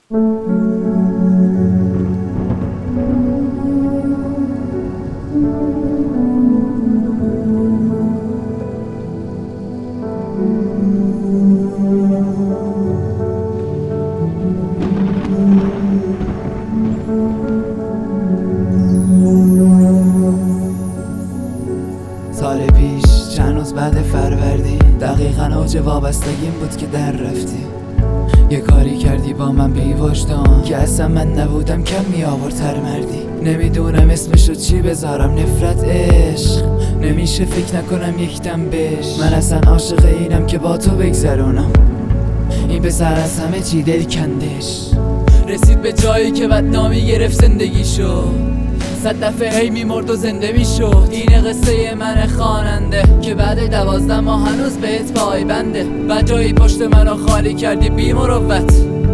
سال پیش چند روز بعد فروردین دقیقاً اوج وابستگیم بود که در رفتی. یه کاری کردی با من بی وجدان که اصلا من نبودم، کم می آوردتر مردی. نمیدونم اسمشو چی بذارم، نفرت، عشق، نمیشه فکر نکنم یک دم بهش. من اصلا عاشق اینم که با تو بگذرونم این پسر از همه چی دل کندش. رسید به جایی که بدنامی گرفت زندگیشو، 100 دفعه هی میمرد و زنده میشد. این قصه من خواننده که بعد 12 ماه هنوز بهت پای بنده. و جایی پشت منو خالی کردی بی مروت،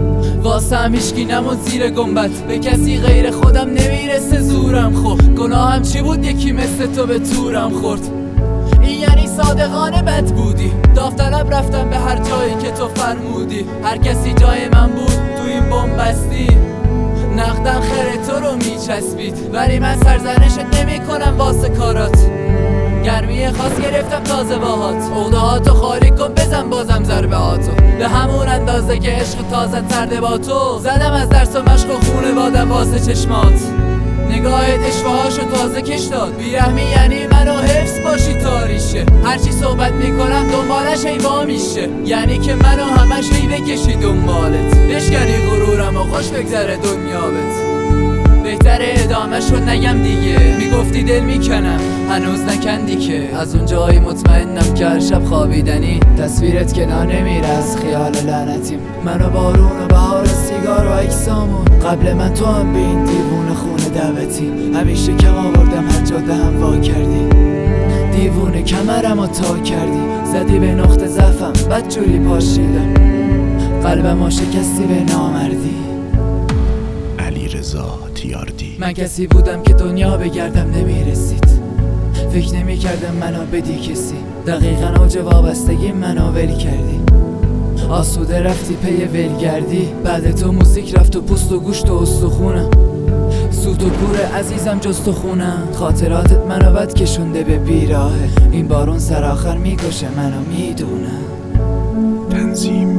واسه هم هیچکی نمون زیر گنبد. به کسی غیر خودم نمیرسه زورم، خب گناهم چی بود یکی مثل تو به تورم خورد. این یعنی صادقانه بد بودی، داوطلب رفتم به هر جایی که تو فرمودی. هر کسی جای من بود تو این بومبستی، نقدن خیر تو رو میچسبید. ولی من سرزنشت نمی کنم واسه کارات، گرمی خاص گرفتم تازه باهات. عقدهاتو خالی کن بزن بازم ضربه هاتو، به همون اندازه که عشق تازه ترده با تو. زدم از درس و مشق و خونه بادم واسه چشمات، نگاهت اشوهاشو تازه کش داد. بیرحمی یعنی منو حفظ باشی تاریشه، هرچی صحبت میکنم دنبالش ای وا میشه. یعنی که منو همش ای بکشی دنبالت، بشکنی غرورم و خوش بگذره دنیا بت. بهتره ادامه شد نگم دیگه، میگفتی دل میکنم هنوز نکندی که. از اون جایی مطمئنم که هر شب خوابیدنی تصویرت کنار نمیره از خیال لعنتیم. منو بارون و بهار و سیگار و اکسامون، قبل من تو هم به این دیوونه خونه دعوتی. همیشه کم آوردم هر جا دهم وا کردی، دیوونه کمرم و تا کردی. زدی به نقطه ضعفم بدجوری پاشیدم، قلبم و شکستی به نامردی. علیرضا تیاردی. من کسی بودم که دنیا بگردم نمیرسید، فکر نمی کردم منو بدی کسی. دقیقاً اوج وابستگی منو ول کردی، آسوده رفتی پی ولگردی. بعد تو موزیک رفت و پوست و گوشت و استخونم، سوت و کور عزیزم جز تو خونم. خاطراتت منو بد کشونده به بیراهه، این بارون سر آخر میکشه منو میدونم. تنظیم